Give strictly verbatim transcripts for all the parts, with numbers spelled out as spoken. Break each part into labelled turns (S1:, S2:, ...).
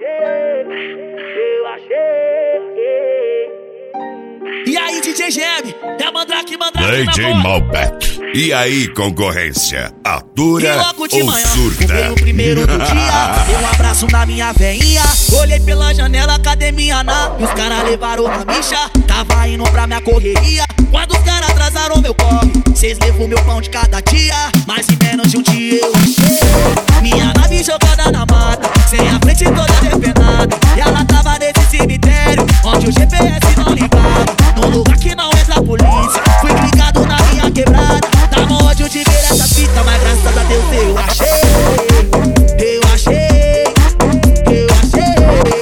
S1: achei, eu achei.
S2: E aí, D J Gem, é Mandrake, Mandrake
S3: D J Malbec. E aí, concorrência, atura
S2: ou de manhã,
S3: surta?
S2: fumei o primeiro do dia, dei um abraço na minha veinha. Olhei pela janela, academia na. E os caras levaram a bicha, tava indo pra minha correria. Quando os caras atrasaram meu corre, cês levou meu pão de cada dia. Mas em menos de um dia eu achei minha nave jogada na mata, sem a frente toda depenada. E ela tava nesse cemitério, onde o G P S não ligava, num lugar que não entra a polícia. Fui clicado na minha quebrada, dá ódio de ver essa fita, mas graças a Deus eu achei. Eu achei, eu achei,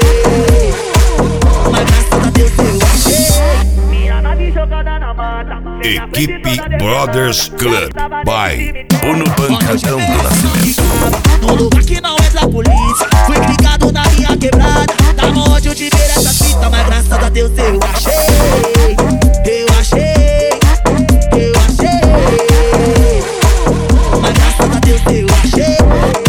S2: mas graças a Deus eu achei minha nave jogada na mata.
S3: Equipe Brothers Club by Bruno Pancadão do Nascimento.
S2: Num lugar que não entra a polícia, fui clicado na minha quebrada, dá ódio de ver essa fita, mas graças a Deus eu achei. Eu achei, eu achei, mas graças a Deus eu achei.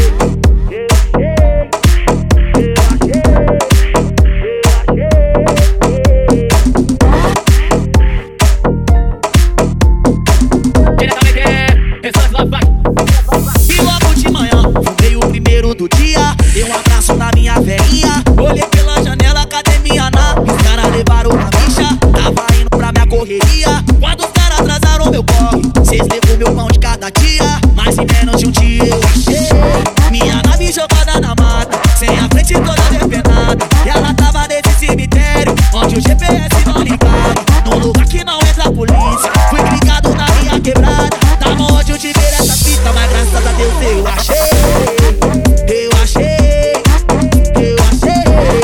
S2: E logo de manhã, fumei o primeiro do dia, dei um abraço na minha veinha. Olhei pela janela, academia na. E os caras levaram a bicha, tava indo pra minha correria. Quando os caras atrasaram meu corre, cês levou meu pão de cada dia. Mas em menos de um dia eu achei minha nave jogada na mata, sem a frente toda depenada. E ela tava nesse cemitério, onde o G P S não ligava, num lugar que não entra a polícia. Fui clicado na minha quebrada, dá ódio de ver essa fita, mas graças a Deus eu achei. Eu achei, eu achei,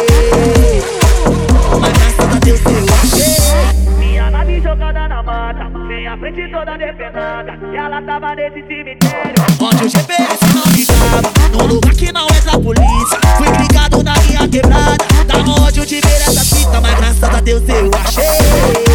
S2: mas graças a Deus eu achei minha nave jogada na mata, sem a frente toda depenada. E ela tava nesse cemitério, onde o G P S não ligava, num lugar que não entra a polícia. Fui clicado na minha quebrada, dá ódio de ver essa fita, mas graças a Deus eu achei.